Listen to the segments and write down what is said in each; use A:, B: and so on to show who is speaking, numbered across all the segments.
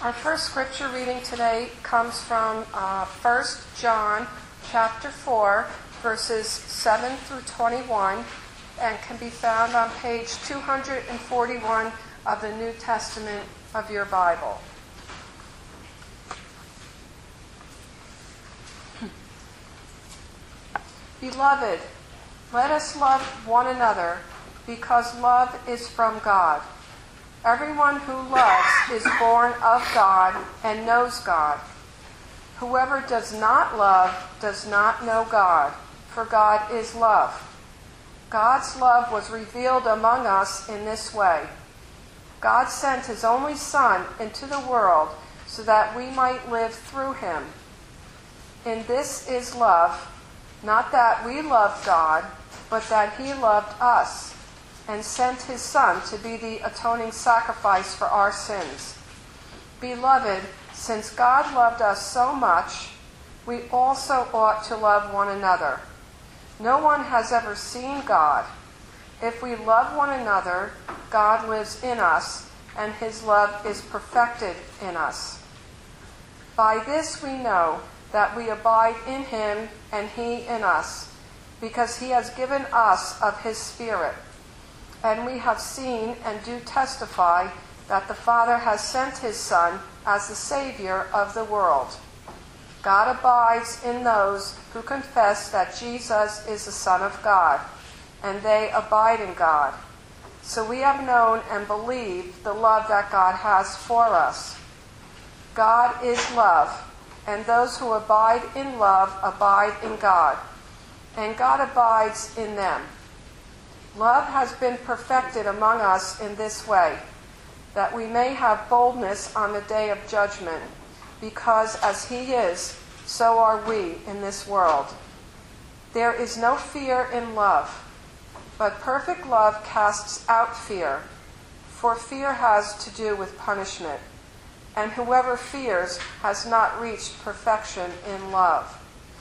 A: Our first scripture reading today comes from 1 John chapter 4, verses 7 through 21, and can be found on page 241 of the New Testament of your Bible. Beloved, let us love one another, because love is from God. Everyone who loves is born of God and knows God. Whoever does not love does not know God, for God is love. God's love was revealed among us in this way. God sent his only Son into the world so that we might live through him. In this is love, not that we loved God, but that he loved us and sent his Son to be the atoning sacrifice for our sins. Beloved, since God loved us so much, we also ought to love one another. No one has ever seen God. If we love one another, God lives in us, and his love is perfected in us. By this we know that we abide in him and he in us, because he has given us of his Spirit. And we have seen and do testify that the Father has sent his Son as the Savior of the world. God abides in those who confess that Jesus is the Son of God, and they abide in God. So we have known and believed the love that God has for us. God is love, and those who abide in love abide in God, and God abides in them. Love has been perfected among us in this way, that we may have boldness on the day of judgment, because as he is, so are we in this world. There is no fear in love, but perfect love casts out fear, for fear has to do with punishment, and whoever fears has not reached perfection in love.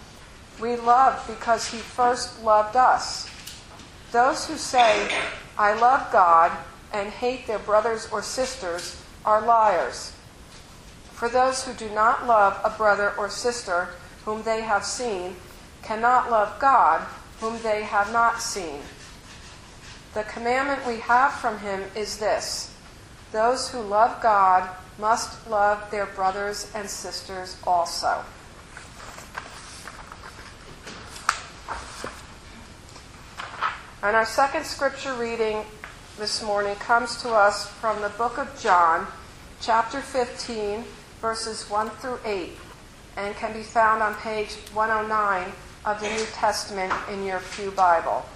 A: We love because he first loved us. Those who say, I love God, and hate their brothers or sisters are liars. For those who do not love a brother or sister whom they have seen cannot love God whom they have not seen. The commandment we have from him is this: those who love God must love their brothers and sisters also. And our second scripture reading this morning comes to us from the book of John, chapter 15, verses 1 through 8, and can be found on page 109 of the New Testament in your Pew Bible.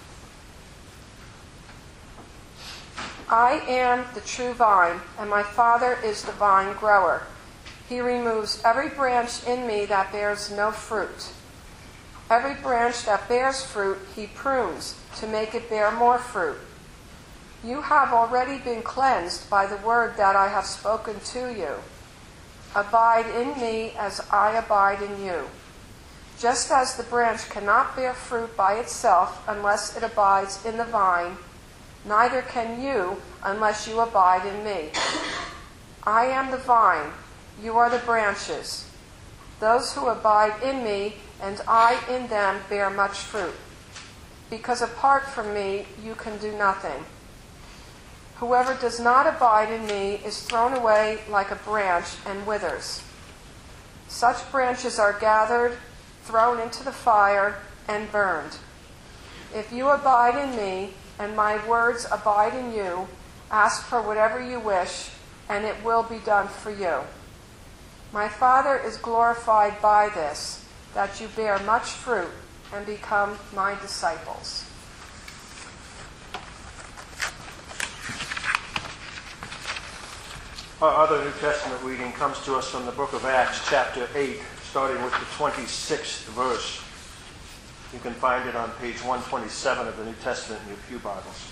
A: I am the true vine, and my Father is the vine grower. He removes every branch in me that bears no fruit. Every branch that bears fruit, he prunes to make it bear more fruit. You have already been cleansed by the word that I have spoken to you. Abide in me as I abide in you. Just as the branch cannot bear fruit by itself unless it abides in the vine, neither can you unless you abide in me. I am the vine, you are the branches. Those who abide in me and I in them bear much fruit, because apart from me you can do nothing. Whoever does not abide in me is thrown away like a branch and withers. Such branches are gathered, thrown into the fire, and burned. If you abide in me, and my words abide in you, ask for whatever you wish, and it will be done for you. My Father is glorified by this, that you bear much fruit and become my disciples.
B: Our other New Testament reading comes to us from the book of Acts, chapter 8, starting with the 26th verse. You can find it on page 127 of the New Testament in your Pew Bibles.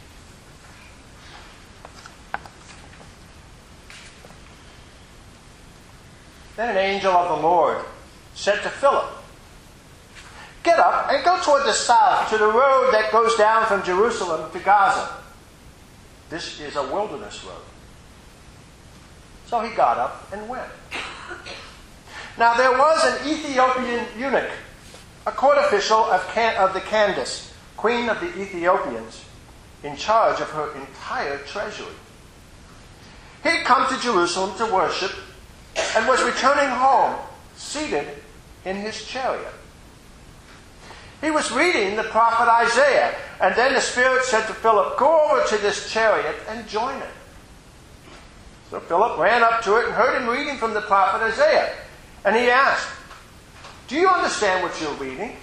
B: Then an angel of the Lord said to Philip, Get up and go toward the south to the road that goes down from Jerusalem to Gaza. This is a wilderness road. So he got up and went. Now there was an Ethiopian eunuch, a court official of the Candace, queen of the Ethiopians, in charge of her entire treasury. He had come to Jerusalem to worship and was returning home, seated in his chariot. He was reading the prophet Isaiah, and then the Spirit said to Philip, "Go over to this chariot and join it." So Philip ran up to it and heard him reading from the prophet Isaiah. And he asked, "Do you understand what you're reading?"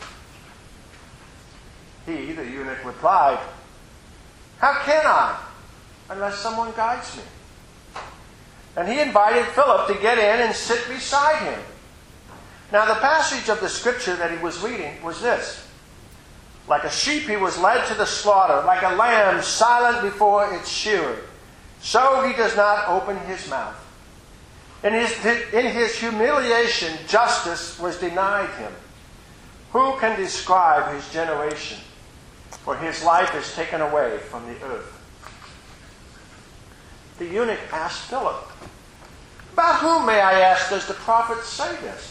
B: He, the eunuch, replied, "How can I, unless someone guides me?" And he invited Philip to get in and sit beside him. Now the passage of the scripture that he was reading was this: "Like a sheep he was led to the slaughter, like a lamb silent before its shearer. So he does not open his mouth. In his humiliation, justice was denied him. Who can describe his generation? For his life is taken away from the earth." The eunuch asked Philip, "About whom, may I ask, does the prophet say this?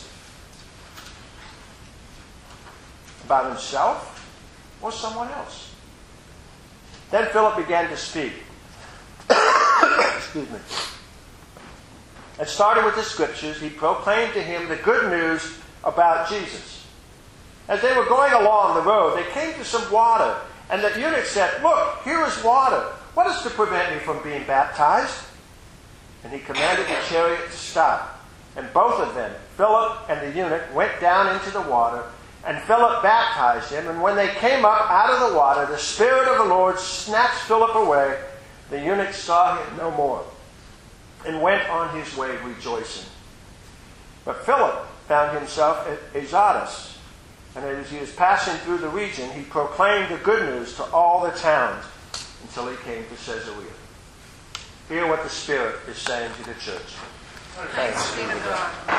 B: About himself or someone else?" Then Philip began to speak. Excuse me. And starting with the scriptures, he proclaimed to him the good news about Jesus. As they were going along the road, they came to some water, and the eunuch said, "Look, here is water. What is to prevent me from being baptized?" And he commanded the chariot to stop. And both of them, Philip and the eunuch, went down into the water, and Philip baptized him. And when they came up out of the water, the Spirit of the Lord snatched Philip away. The eunuch saw him no more, and went on his way rejoicing. But Philip found himself at Azotus, and as he was passing through the region, he proclaimed the good news to all the towns until he came to Caesarea. Hear what the Spirit is saying to the church. Thanks be to God.